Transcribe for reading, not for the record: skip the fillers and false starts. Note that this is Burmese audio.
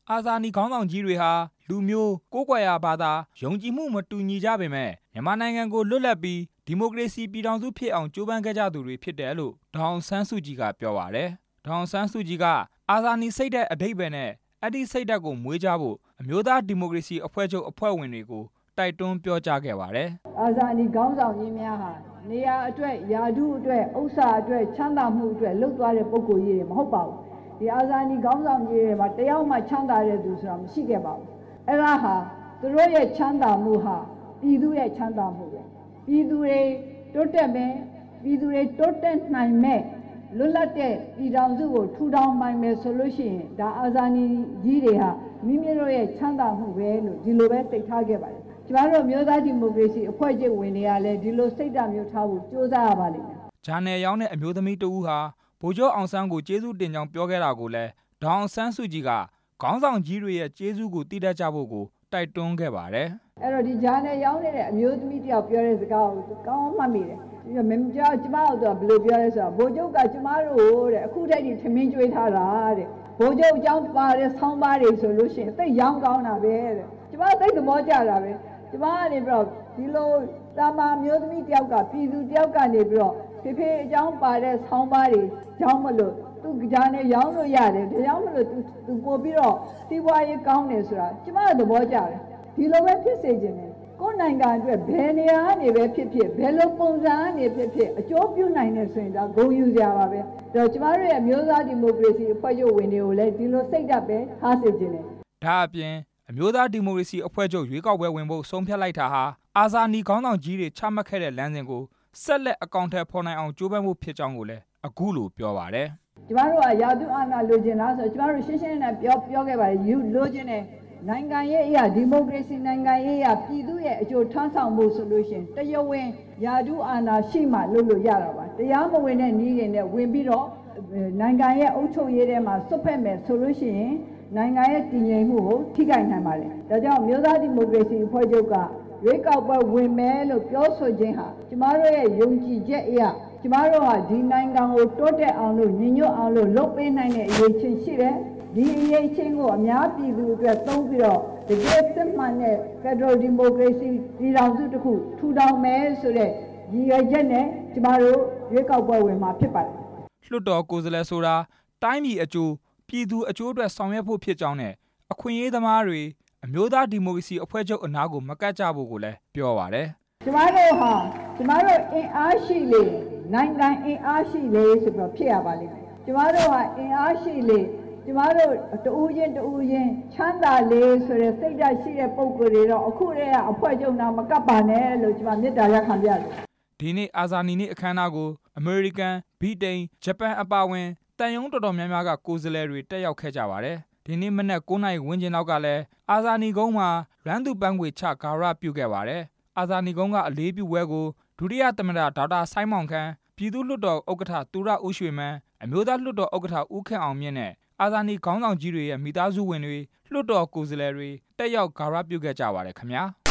အာဇာနည်ခေါင်းဆောင်ကြီးတွေဟာလူမျိုးကိုးကွယ်ရာဘာသာယုံကြည်မှုမတူညီကြပေမဲ့မြန်မာနိုင်ငံကိုလွတ်လပ်ပြီးဒီမိုကရေစီပြည်ထောင်စုဖြစ်အောင်ကြိုးပမ်းခဲ့ကြသူတွေဖြစ်တယ်လို့ဒေါ်အောင်ဆန်းစုကြည်ကပြောပါတယ်။ဒေါ်အောင်ဆန်းစုကြည်ကအာဇာနည်စိတ်ဓာတ်အဓိပ္ပာယ်နဲ့အဲ့ဒီစိတ်ဓာတ်ကိုမွေးကြဖို့အမျိုးသားဒီမိုကရေစီအဖွဲ့ချုပ်အဖွဲ့ဝင်တွေကိုတိုက်တွန်းပြောကြားခဲ့ပါတယ်။အာဇာနည်ခေါင်းဆောင်ကြီးများဟာနေရာအတွက်ယာတုအတွက်ဥစ္စာအတွက်ချမ်းသာမှုအတွက်လှုပ်သွားတဲ့ပုဂ္ဂိုလ်ကြီးတွေမဟုတ်ပါဘူး။ဒီအာဇာနည်ခေါင်းဆောင်ကြီးတွေမှာတယောက်မှချမ်းသာတဲ့သူဆိုတာမရှိခဲ့ပါဘူး။အဲ့ဒါဟာသူတို့ရဲ့ချမ်းသာမှုဟာပြည်သူရဲ့ချမ်းသာမှုပဲ။ပြည်သူတွေတိုးတက်မယ်ပြည်သူတွေတိုးတက်နိုင်မယ်လွတ်လပ်တဲ့ပြည်ထောင်စုကိုထူထောင်နိုင်မယ်ဆိုလို့ရှိရင်ဒါအာဇာနည်ကြီးတွေဟာမိမိတို့ရဲ့ချမ်းသာမှုပဲလို့ဒီလိုပဲသိထားခဲ့ပါတယ်။ကျမတို့မျိုးသားဒီမိုကရေစီအဖွဲ့ချုပ်ဝင်တွေကလည်းဒီလိုစိတ်ဓာတ်မျိုးထားဖို့ကြိုးစားရပါလိမ့်မယ်။ဂျာနယ်ရောင်းတဲ့အမျိုးသမီးတဦးဟာဗိုလ်ချုပ်အောင်ဆန်းကိုကျေးဇူးတင်ကြောင်းပြောခဲ့တာကိုလည်းဒေါ်အောင်ဆန်းစုကြည်ကခေါင်းဆောင်ကြီးတွေရဲ့ကျေးဇူးကိုတည်တတ်ကြဖို့ကိုတိုက်တွန်းခဲ့ပါတယ်။အဲ့တော့ဒီဂျာနယ်ရောင်းနေတဲ့အမျိုးသမီးတယောက်ပြောတဲ့စကားကိုကောင်းမှတ်မိတယ်။မင်းကြောက်ကျမတို့ကဘယ်လိုပြောလဲဆိုတော့ဗိုလ်ချုပ်ကကျမတို့တဲ့အခုတည်းကထမင်းကျွေးထားတာတဲ့ဗိုလ်ချုပ်အကြောင်းပါတဲ့ဆောင်းပါးတွေဆိုလို့ရှိရင်သိရောင်းကောင်းတာပဲတဲ့ကျမသိသဘောကျတာပဲကျမကနေပြီးတော့ဒီလိုတာမာမျိုးသမီးတယောက်ကပြည်သူတယောက်ကနေပြီးတော့ဖေဖေအကြောင်းပါတဲ့ဆောင်းပါးတွေကြောင်းမလို့သူကြားနဲ့ရောင်းလို့ရတယ်ဒါကြောင့်မလို့သူပို့ပြီးတော့စီးပွားရေးကောင်းတယ်ဆိုတာကျမသဘောကျတယ်ဒီလိုပဲဖြစ်စေခြင်းနဲ့ကိုယ်နိုင်ငံအတွက်ဘယ်နေရာကနေပဲဖြစ်ဖြစ်ဘယ်လိုပုံစံကနေဖြစ်ဖြစ်အကျိုးပြုနိုင်တယ်ဆိုရင်ဒါဂုဏ်ယူစရာပါပဲဒါကျမတို့ရဲ့မျိုးသားဒီမိုကရေစီအဖွဲ့ချုပ်ဝင်တွေကိုလည်းဒီလိုစိတ်ဓာတ်ပဲထားစေခြင်းနဲ့ဒါအပြင်အမျိုးသားဒီမိုကရေစီအဖွဲ့ချုပ်ရွေးကောက်ပွဲဝင်ဖို့ဆုံးဖြတ်လိုက်တာဟာအာဇာနည်ခေါင်းဆောင်ကြီးတွေချမှတ်ခဲ့တဲ့လမ်းစဉ်ကိုဆက်လက်အကောင့်ထဲဖော်နိုင်အောင်ကြိုးပမ်းမှုဖြစ်ကြောင်းကိုလည်းအခုလိုပြောပါတယ်ကျမတို့ကရာသူအာဏာလိုချင်လားဆိုကျမတို့ရှင်းရှင်းနဲ့ပြောခဲ့ပါတယ်ယူလိုချင်တယ်နိုင်ငံရေးအရာဒီမိုကရေစီနိုင်ငံရေးအရာပြည်သူရဲ့အကျိုးထမ်းဆောင်မှုဆိုလို့ရှိရင်တရားဝင်ရာထူးအာဏာရှိမှလုပ်လို့ရတာပါတရားမဝင်တဲ့နည်းတွေနဲ့ဝင်ပြီးတော့နိုင်ငံရဲ့အုပ်ချုပ်ရေးထဲမှာစွတ်ဖက်မယ်ဆိုလို့ရှိရင်နိုင်ငံရဲ့တည်ငြိမ်မှုကိုထိခိုက်နိုင်ပါတယ်ဒါကြောင့်မျိုးသားဒီမိုကရေစီအဖွဲ့ချုပ်ကရွေးကောက်ပွဲဝင်မယ်လို့ပြောဆိုခြင်းဟာကျမတို့ရဲ့ယုံကြည်ချက်အရာကျမတို့ဟာဒီနိုင်ငံကိုတိုးတက်အောင်လို့ညီညွတ်အောင်လို့လုပ်ပေးနိုင်တဲ့အရေးချင်းရှိတယ်ဒီအရေးချင်းကိုအများပြည်သူအတွက်သုံးပြီးတော့တကယ်စစ်မှန်တဲ့ Federal Democracy ပြည်ထောင်စုတစ်ခုထူထောင်မယ်ဆိုတဲ့ရည်ရွယ်ချက်နဲ့ကျမတို့ရွေးကောက်ပွဲဝင်မှာဖြစ်ပါတယ်လွှတ်တော်ကိုယ်စားလှယ်ဆိုတာတိုင်းပြည်အကျိုးပြည်သူအကျိုးအတွက်ဆောင်ရွက်ဖို့ဖြစ်ကြောင်းနဲ့အခွင့်အရေးသမားတွေအမျိုးသားဒီမိုကရေစီအဖွဲ့ချုပ်အနာကိုမကတ်ကြဖို့ကိုလည်းပြောပါတယ်ကျမတို့အင်အားရှိလေနိုင်ငံအင်အားရှိလေဆိုပြီးဖြစ်ရပါလိမ့်မယ်ကျမတို့ဟာအင်အားရှိလေကျမတို့တူးချင်းချမ်းသာလေဆိုတဲ့စိတ်ဓာတ်ရှိတဲ့ပုံကိုယ်တွေတော့အခုတည်းကအဖွဲ့ချုပ်နာမကပ်ပါနဲ့လို့ကျမမေတ္တာရပ်ခံပြတယ်ဒီနေ့အာဇာနည်နေ့အခမ်းအနားကိုအမေရိကန်ဗြိတိန်ဂျပန်အပါအဝင်တန်ယုံတော်တော်များများကကိုယ်စားလှယ်တွေတက်ရောက်ခဲ့ကြပါတယ်ဒီနေ့မနက်9:00 နာရီဝန်းကျင်လောက်ကလည်းအာဇာနည်ကုန်းမှာရန်သူပန်းခွေချဂါရပြုခဲ့ပါတယ်အာဇာနည်ကုန်းကအလေးပြုပွဲကိုဒုတိယသမ္မတဒေါက်တာစိုင်းမောင်ခန်းပြည်သူ့လွှတ်တော်ဥက္ကဋ္ဌသူရဦးရွှေမန်းအမျိုးသားလွှတ်တော်ဥက္ကဋ္ဌဦးခင်အောင်မြင့်နဲ့အာဇာနည်ခေါင်းဆောင်ကြီးတွေရဲ့မိသားစုဝင်တွေလွှတ်တော်ကိုယ်စားလှယ်တွေတက်ရောက်ဂါရပြုခဲ့ကြပါတယ်ခင်ဗျာ